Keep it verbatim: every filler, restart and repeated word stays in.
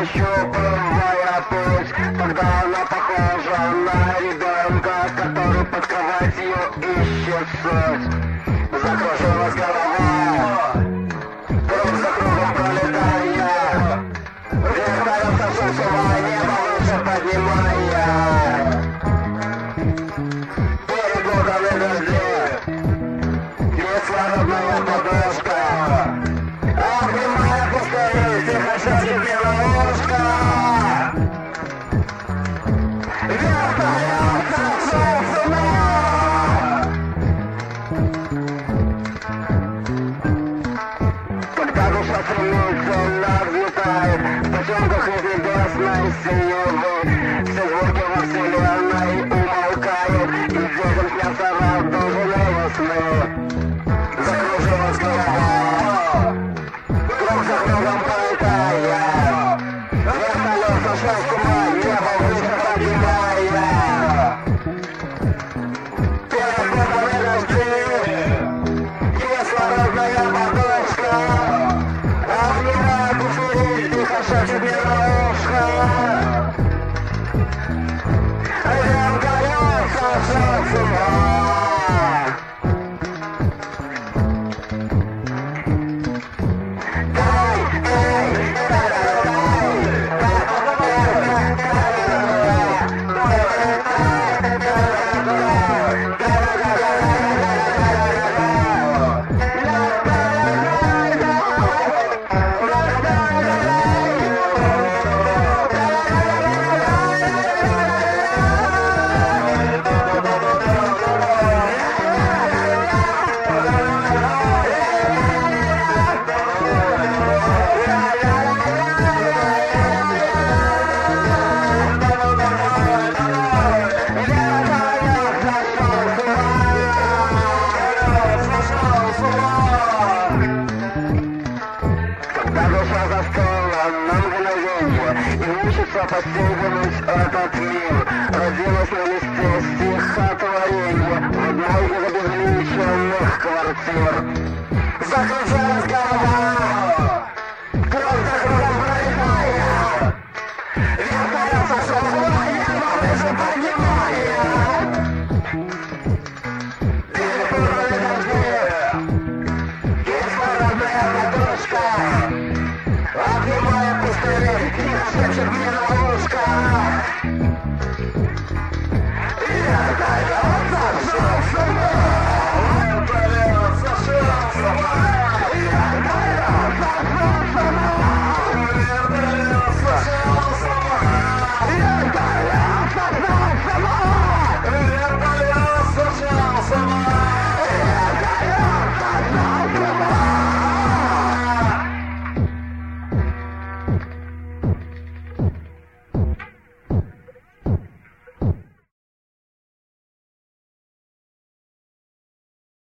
нащупывая путь, когда она похожа на ребенка, который под кроватью ищет суть. Закружилась голова, круг за кругом пролетая, вертолет сошел с ума, небо выше поднимая. Перепутаны дожди, кислородная подушка, обнимая пустырь, тихо шепчет мне на ушко. Вертолет сошел с ума. Когда душа стремится, она взлетает в потемках из небесной синевы. Все звуки во вселенной умолкают, и детям снятся радужные сны. Закружилась голова, круг за кругом пролетая, вертолет сошел с ума, небо выше поднимая. Перепутаны дожди, кислородная подушка, обнимая пустырь, тихо шепчет мне на ушко. Вертолет сошел с ума. Постигнуть этот мир, родилась на месте стихотворения в одной из обезличенных квартир. Закружилась голова, круг за кругом пролетая, вертолет сошел с ума, небо выше поднимая. Перепутаны дожди, кислородная подушка, обнимая пустырь, тихо шепчет мне на ушко.